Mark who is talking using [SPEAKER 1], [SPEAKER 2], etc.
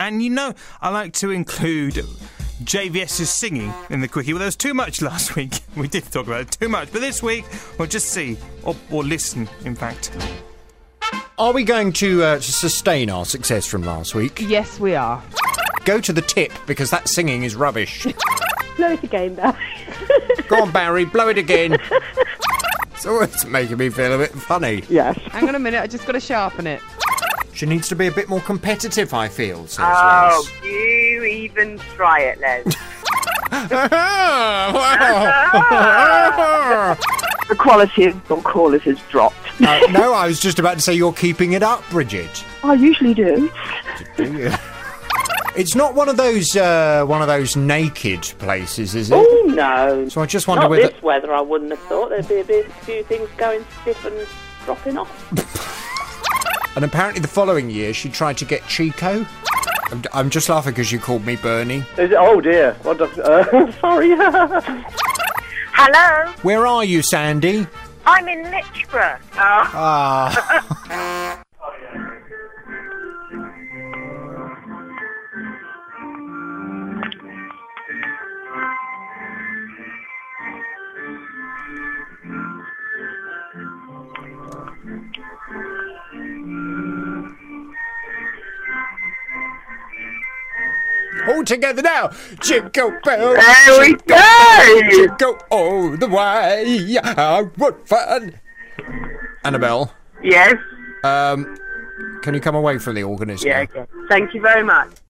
[SPEAKER 1] And I like to include JVS's singing in the quickie. Well, there was too much last week. We did talk about it too much. But this week, we'll just see, or listen, in fact.
[SPEAKER 2] Are we going to sustain our success from last week?
[SPEAKER 3] Yes, we are.
[SPEAKER 2] Go to the tip, because that singing is rubbish.
[SPEAKER 4] Blow it again, Barry.
[SPEAKER 2] Go on, Barry, blow it again. It's always making me feel a bit funny.
[SPEAKER 4] Yes.
[SPEAKER 3] Hang on a minute, I just got to sharpen it.
[SPEAKER 2] She needs to be a bit more competitive, I feel, says
[SPEAKER 5] Oh,
[SPEAKER 2] Les.
[SPEAKER 5] you even try it, Les. The quality of your callers has dropped.
[SPEAKER 2] No, I was just about to say you're keeping it up, Bridget.
[SPEAKER 5] I usually do.
[SPEAKER 2] Do you? It's not one of those naked places, is it?
[SPEAKER 4] Oh, no.
[SPEAKER 2] So I just wonder
[SPEAKER 4] Not
[SPEAKER 2] whether...
[SPEAKER 4] this weather, I wouldn't have thought. There'd be a few things going stiff and dropping off.
[SPEAKER 2] And apparently the following year she tried to get Chico. I'm just laughing because you called me Bernie.
[SPEAKER 6] Oh dear. What sorry.
[SPEAKER 5] Hello,
[SPEAKER 2] Where are you, Sandy?
[SPEAKER 5] I'm in Lichborough.
[SPEAKER 2] Ah. All together now. Jingle bells.
[SPEAKER 5] There we go.
[SPEAKER 2] Jingle all the way. What fun. Annabelle.
[SPEAKER 5] Yes.
[SPEAKER 2] Can you come away from the organism?
[SPEAKER 5] Yeah. Okay. Thank you very much.